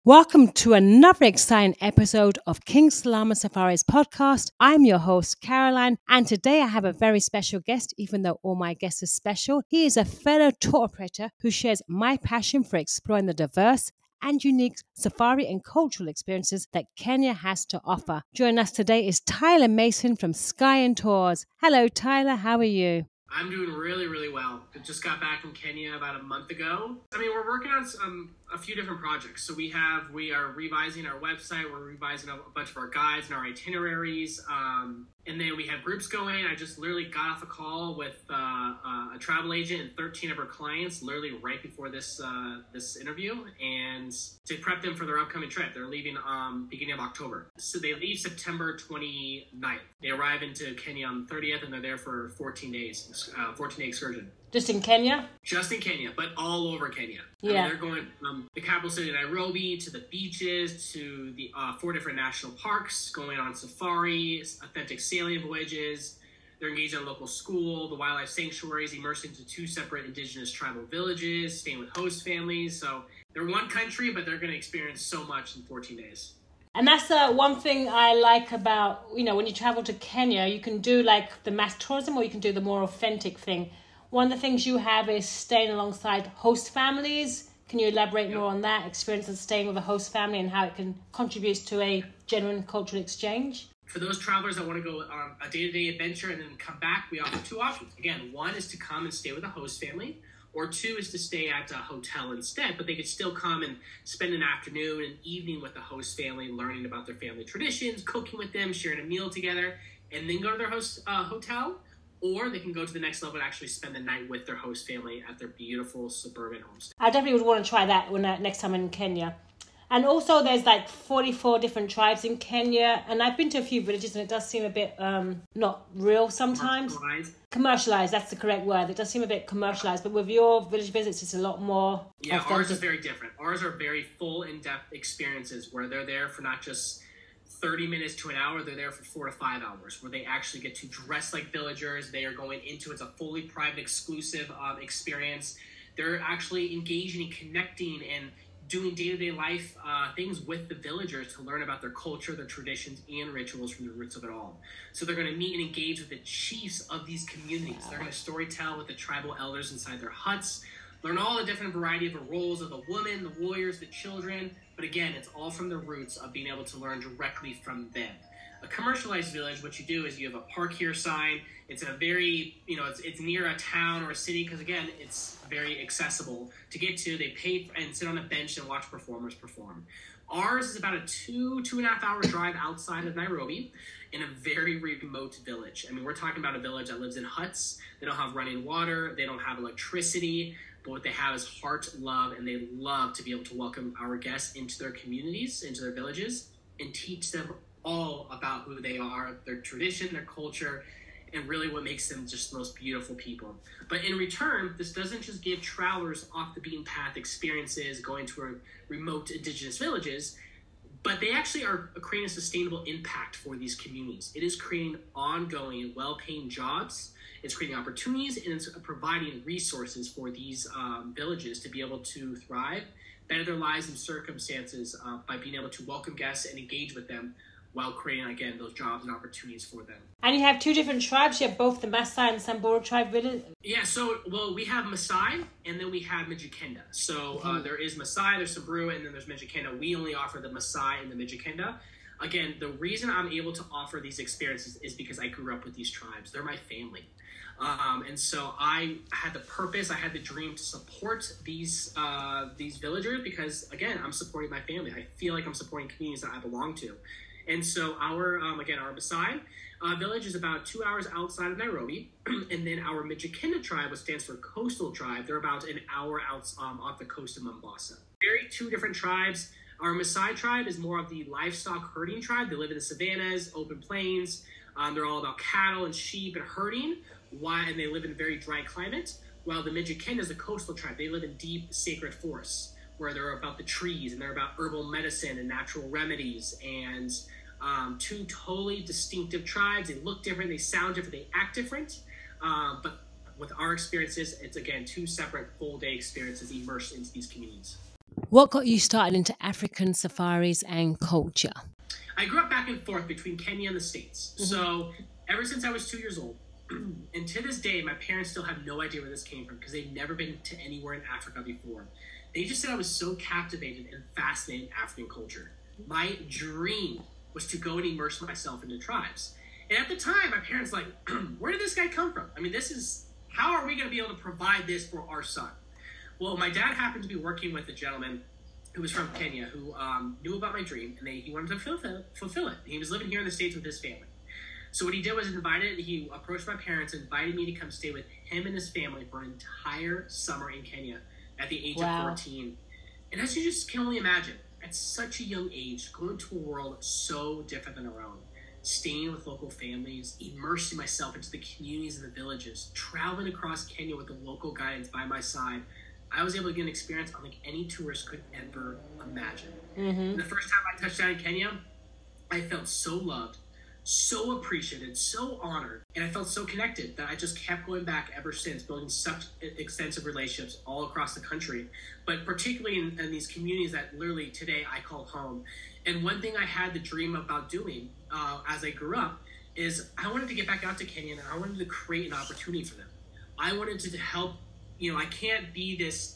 Welcome to another exciting episode of King Salama Safari's podcast. I'm your host, Caroline, and today I have a very special guest, even though all my guests are special. He is a fellow tour operator who shares my passion for exploring the diverse and unique safari and cultural experiences that Kenya has to offer. Joining us today is Tyler Mason from Sky and Tours. Hello, Tyler. How are you? I'm doing really well. I just got back from Kenya about a month ago. We're working on a few different projects. So we are revising our website. We're revising a bunch of our guides and our itineraries. And then we have groups going. I just literally got off a call with a travel agent and 13 of our clients literally right before this interview, and to prep them for their upcoming trip. They're leaving beginning of October. So they leave September 29th. They arrive into Kenya on the 30th, and they're there for 14 days, 14-day excursion. Just in Kenya? Just in Kenya, but all over Kenya. Yeah. They're going from the capital city of Nairobi to the beaches to the 4 different national parks, going on safaris, authentic sailing voyages. They're engaged in a local school, the wildlife sanctuaries, immersed into 2 separate indigenous tribal villages, staying with host families. So they're one country, but they're going to experience so much in 14 days. And that's one thing I like about, when you travel to Kenya, you can do like the mass tourism or you can do the more authentic thing. One of the things you have is staying alongside host families. Can you elaborate more on that experience of staying with a host family and how it can contribute to a genuine cultural exchange? For those travelers that want to go on a day-to-day adventure and then come back, we offer 2 options. Again, one is to come and stay with a host family, or 2 is to stay at a hotel instead, but they could still come and spend an afternoon and evening with the host family, learning about their family traditions, cooking with them, sharing a meal together, and then go to their host hotel. Or they can go to the next level and actually spend the night with their host family at their beautiful suburban homestay. I definitely would want to try that when next time I'm in Kenya. And also there's like 44 different tribes in Kenya. And I've been to a few villages and it does seem a bit not real sometimes. Commercialized, that's the correct word. It does seem a bit commercialized. But with your village visits, it's a lot more authentic. Ours is very different. Ours are very full, in-depth experiences where they're there for not just 30 minutes to an hour, they're there for 4 to 5 hours, where they actually get to dress like villagers. They are going into, it's a fully private, exclusive experience. They're actually engaging and connecting and doing day-to-day life things with the villagers to learn about their culture, their traditions, and rituals from the roots of it all. So they're going to meet and engage with the chiefs of these communities. They're going to storytell with the tribal elders inside their huts, learn all the different variety of the roles of the women, the warriors, the children. But again, it's all from the roots of being able to learn directly from them. A commercialized village, what you do is you have a park here sign. It's a very, it's near a town or a city because, again, it's very accessible to get to. They pay and sit on a bench and watch performers perform. Ours is about a 2.5 hour drive outside of Nairobi in a very remote village. We're talking about a village that lives in huts. They don't have running water. They don't have electricity. But what they have is heart, love, and they love to be able to welcome our guests into their communities, into their villages, and teach them all about who they are, their tradition, their culture, and really what makes them just the most beautiful people. But in return, this doesn't just give travelers off the beaten path experiences going to remote indigenous villages, but they actually are creating a sustainable impact for these communities. It is creating ongoing, well-paying jobs. It's creating opportunities, and it's providing resources for these villages to be able to thrive, better their lives and circumstances by being able to welcome guests and engage with them while creating, again, those jobs and opportunities for them. And you have 2 different tribes. You have both the Maasai and Samburu tribe village. Yeah, we have Maasai and then we have Mijikenda. So there is Maasai, there's Samburu, and then there's Mijikenda. We only offer the Maasai and the Mijikenda. Again, the reason I'm able to offer these experiences is because I grew up with these tribes. They're my family. And so I had the purpose, I had the dream to support these villagers because, again, I'm supporting my family. I feel like I'm supporting communities that I belong to. And so our Maasai village is about 2 hours outside of Nairobi. And then our Mijikenda tribe, which stands for Coastal Tribe, they're about an hour out off the coast of Mombasa. Very 2 different tribes. Our Maasai tribe is more of the livestock herding tribe. They live in the savannas, open plains. They're all about cattle and sheep and herding, and they live in a very dry climate. While the Mijikenda is a coastal tribe. They live in deep sacred forests where they're about the trees and they're about herbal medicine and natural remedies. And 2 totally distinctive tribes. They look different, they sound different, they act different. But with our experiences, it's, again, 2 separate full-day experiences immersed into these communities. What got you started into African safaris and culture? I grew up back and forth between Kenya and the States. Mm-hmm. So ever since I was 2 years old, and to this day, my parents still have no idea where this came from because they've never been to anywhere in Africa before. They just said I was so captivated and fascinated in African culture. My dream was to go and immerse myself into tribes. And at the time, my parents like, where did this guy come from? I mean, how are we going to be able to provide this for our son? Well, my dad happened to be working with a gentleman who was from Kenya who knew about my dream, and he wanted to fulfill it. He was living here in the States with his family. So what he did was he approached my parents, invited me to come stay with him and his family for an entire summer in Kenya at the age of 14. And as you just can only imagine, at such a young age, going to a world so different than our own, staying with local families, immersing myself into the communities and the villages, traveling across Kenya with the local guidance by my side, I was able to get an experience unlike any tourist could ever imagine. Mm-hmm. The first time I touched down in Kenya, I felt so loved, so appreciated, so honored, and I felt so connected that I just kept going back ever since, building such extensive relationships all across the country, but particularly in these communities that literally today I call home. And one thing I had the dream about doing as I grew up is I wanted to get back out to Kenya, and I wanted to create an opportunity for them. I wanted to help. I can't be this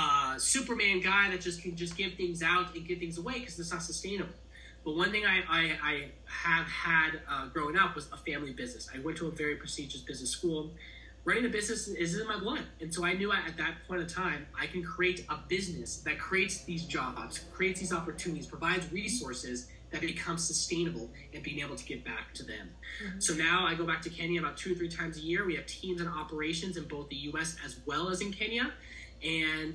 Superman guy that just can just give things out and give things away because it's not sustainable. But one thing I have had growing up was a family business. I went to a very prestigious business school. Running a business is in my blood. And so I knew at that point in time, I can create a business that creates these jobs, creates these opportunities, provides resources that become sustainable and being able to give back to them. Mm-hmm. So now I go back to Kenya about 2 or 3 times a year. We have teams and operations in both the U.S. as well as in Kenya. And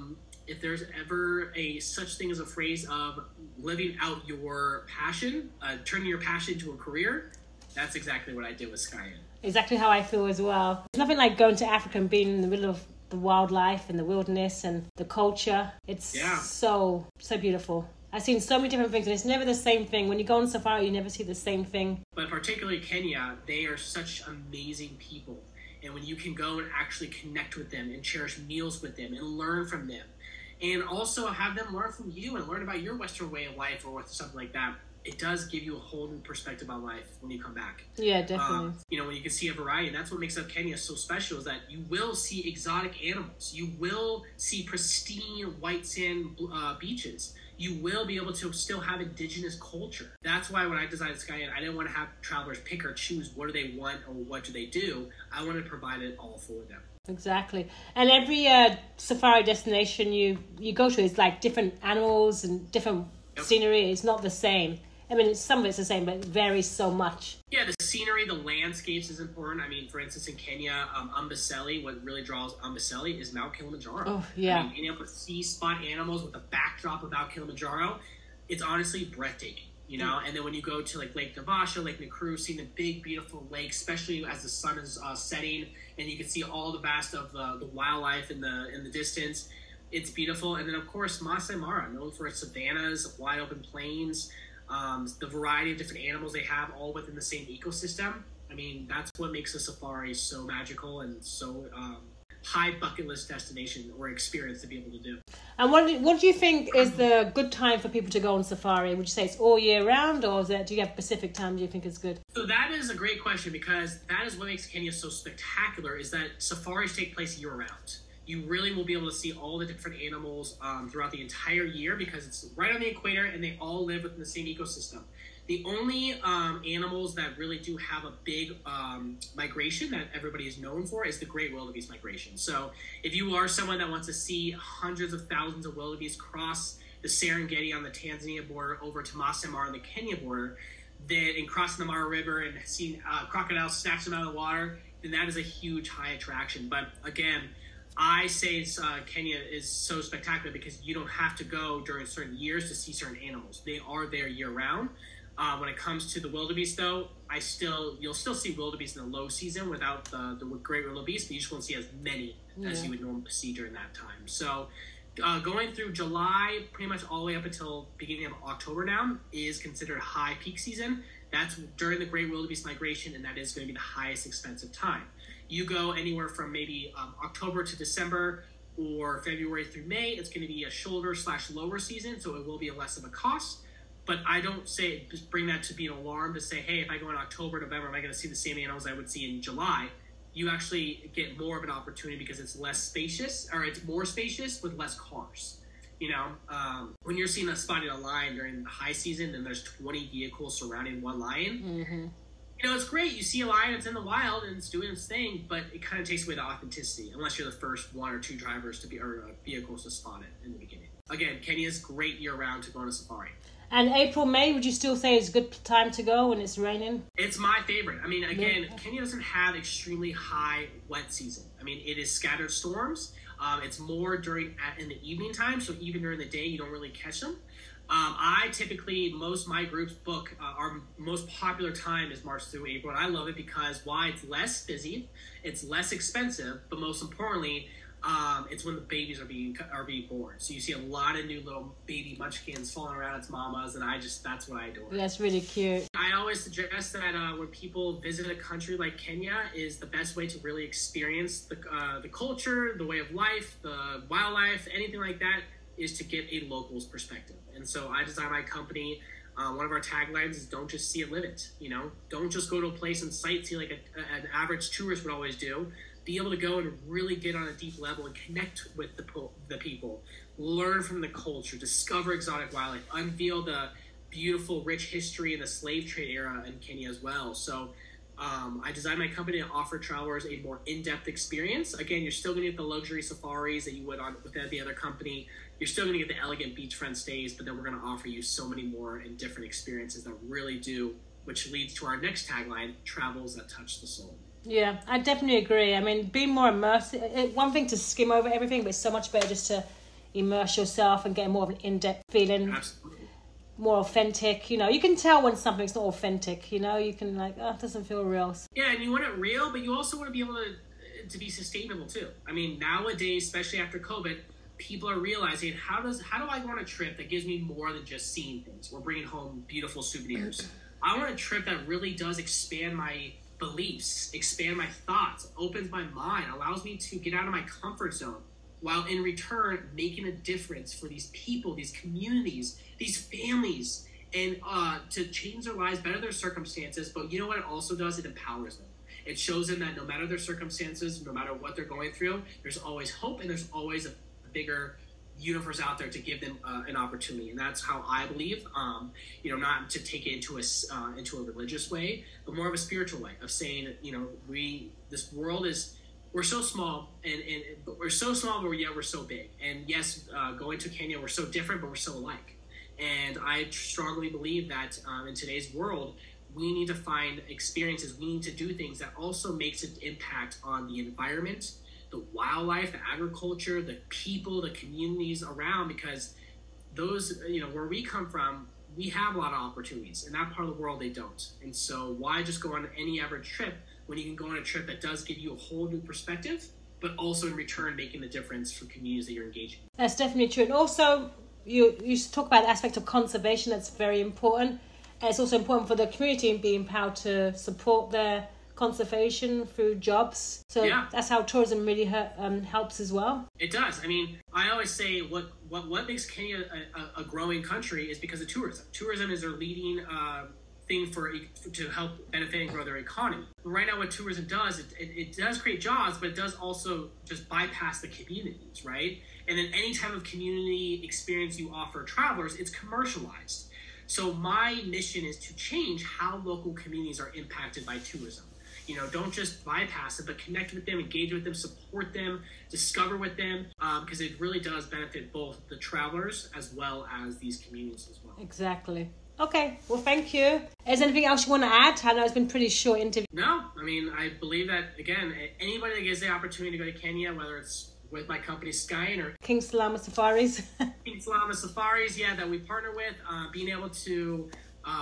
if there's ever such thing as a phrase of living out your passion, turning your passion into a career, that's exactly what I did with Skyen. Exactly how I feel as well. It's nothing like going to Africa and being in the middle of the wildlife and the wilderness and the culture. It's so beautiful. I've seen so many different things, and it's never the same thing. When you go on safari, you never see the same thing. But particularly Kenya, they are such amazing people. And when you can go and actually connect with them and cherish meals with them and learn from them, and also have them learn from you and learn about your Western way of life or something like that, it does give you a whole new perspective on life when you come back. Yeah, definitely. When you can see a variety, and that's what makes up Kenya so special, is that you will see exotic animals. You will see pristine white sand beaches. You will be able to still have indigenous culture. That's why when I designed Skyen, I didn't want to have travelers pick or choose what do they want or what do they do. I wanted to provide it all for them. Exactly. And every safari destination you go to is like different animals and different scenery. It's not the same. I mean, some of it's the same, but it varies so much. Yeah, the scenery, the landscapes is important. I mean, for instance, in Kenya, Amboseli, what really draws Amboseli is Mount Kilimanjaro. Oh, yeah. I mean, being able to see spot animals with the backdrop of Mount Kilimanjaro, it's honestly breathtaking, And then when you go to like Lake Naivasha, Lake Nakuru, seeing the big, beautiful lake, especially as the sun is setting, and you can see all the vast of the wildlife in the distance, it's beautiful. And then, of course, Masai Mara, known for its savannas, wide open plains, the variety of different animals they have all within the same ecosystem. I mean, that's what makes a safari so magical and so high bucket list destination or experience to be able to do. And what do you think is the good time for people to go on safari? Would you say it's all year round, or do you have specific time do you think is good? So that is a great question, because that is what makes Kenya so spectacular, is that safaris take place year round. You really will be able to see all the different animals throughout the entire year, because it's right on the equator and they all live within the same ecosystem. The only animals that really do have a big migration that everybody is known for is the great wildebeest migration. So if you are someone that wants to see hundreds of thousands of wildebeest cross the Serengeti on the Tanzania border over to Masai Mara on the Kenya border, then and crossing the Mara River and seeing crocodiles snatch them out of the water, then that is a huge high attraction. But again, I say Kenya is so spectacular because you don't have to go during certain years to see certain animals. They are there year round. When it comes to the wildebeest, though, you'll still see wildebeest in the low season without the great wildebeest, but you just won't see as many as you would normally see during that time. So going through July, pretty much all the way up until beginning of October now, is considered high peak season. That's during the great wildebeest migration, and that is going to be the highest expensive time. You go anywhere from maybe October to December or February through May, it's going to be a shoulder/lower season, so it will be a less of a cost. But I don't say just bring that to be an alarm to say, hey, if I go in October, November, am I going to see the same animals I would see in July? You actually get more of an opportunity because it's less spacious, or it's more spacious with less cars. When you're seeing spotting a lion during the high season, then there's 20 vehicles surrounding one lion. Mm-hmm. It's great. You see a lion, it's in the wild and it's doing its thing, but it kind of takes away the authenticity unless you're the first one or two drivers or vehicles to spot it in the beginning. Again, Kenya is great year-round to go on a safari. And April, May, would you still say is a good time to go when it's raining? It's my favorite. I mean, again, Kenya doesn't have extremely high wet season. I mean, it is scattered storms. It's more in the evening time, so even during the day, you don't really catch them. I typically, my groups book, our most popular time is March through April, and I love it because it's less busy, it's less expensive, but most importantly, it's when the babies are being born. So you see a lot of new little baby munchkins falling around its mamas, and that's what I adore. That's really cute. I always suggest that when people visit a country like Kenya, is the best way to really experience the culture, the way of life, the wildlife, anything like that, is to get a local's perspective. And so I design my company. One of our taglines is "Don't just see it, live it." Don't just go to a place and sightsee like an average tourist would always do. Be able to go and really get on a deep level and connect with the people, learn from the culture, discover exotic wildlife, unveil the beautiful, rich history of the slave trade era in Kenya as well. So I designed my company to offer travelers a more in-depth experience. Again, you're still going to get the luxury safaris that you would with the other company. You're still going to get the elegant beachfront stays, but then we're going to offer you so many more and different experiences that really do, which leads to our next tagline, travels that touch the soul. Yeah, I definitely agree. I mean, being more immersive, one thing to skim over everything, but it's so much better just to immerse yourself and get more of an in-depth feeling. Absolutely. More authentic. You can tell when something's not authentic. You can it doesn't feel real. Yeah, and you want it real, but you also want to be able to be sustainable too. I mean, nowadays, especially after COVID, people are realizing how do I go on a trip that gives me more than just seeing things or bringing home beautiful souvenirs. I want a trip that really does expand my beliefs, expand my thoughts, opens my mind, allows me to get out of my comfort zone, while in return making a difference for these people, these communities, these families, and to change their lives, better their circumstances. But you know what it also does? It empowers them. It shows them that no matter their circumstances, no matter what they're going through, there's always hope and there's always a bigger universe out there to give them an opportunity. And that's how I believe, not to take it into a religious way, but more of a spiritual way of saying, this world is, we're so small but we're so small, but yet we're so big. And yes, going to Kenya, we're so different, but we're so alike. And I strongly believe that in today's world, we need to find experiences. We need to do things that also makes an impact on the environment, the wildlife, the agriculture, the people, the communities around, because those, where we come from, we have a lot of opportunities. In that part of the world, they don't. And so why just go on any average trip when you can go on a trip that does give you a whole new perspective, but also in return making the difference for communities that you're engaging? That's definitely true. And also, you talk about the aspect of conservation. That's very important. And it's also important for the community being empowered to support their conservation through jobs. So yeah, that's how tourism really helps as well. It does. I mean, I always say what makes Kenya a growing country is because of tourism. Tourism is their leading thing to help benefit and grow their economy. But right now, what tourism does, it does create jobs, but it does also just bypass the communities, right? And then any type of community experience you offer travelers, it's commercialized. So my mission is to change how local communities are impacted by tourism. Don't just bypass it, but connect with them, engage with them, support them, discover with them, because it really does benefit both the travelers as well as these communities as well. Exactly. Okay, well, thank you. Is there anything else you want to add? I know it's been a pretty short interview. No, I mean, I believe that, again, anybody that gets the opportunity to go to Kenya, whether it's with my company Skyen or King Salama Safaris. King Salama Safaris, that we partner with, being able to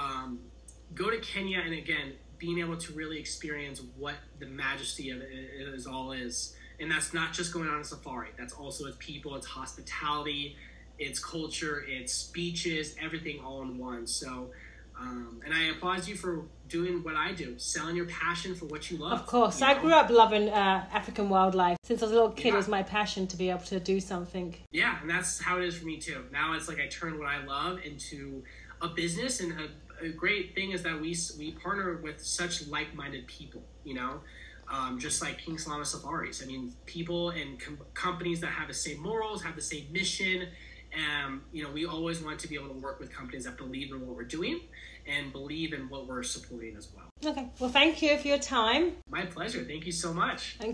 go to Kenya and, again, being able to really experience what the majesty of it is. And that's not just going on a safari. That's also its people, its hospitality, its culture, its beaches, everything all in one. So And I applaud you for doing what I do, selling your passion for what you love. Of course. I grew up loving African wildlife. Since I was a little kid, it was my passion to be able to do something. Yeah, and that's how it is for me too. Now it's like I turn what I love into a business, and a great thing is that we partner with such like-minded people, just like King Salama Safaris. I mean, people and companies that have the same morals, have the same mission. We always want to be able to work with companies that believe in what we're doing and believe in what we're supporting as well. Okay. Well, thank you for your time. My pleasure. Thank you so much.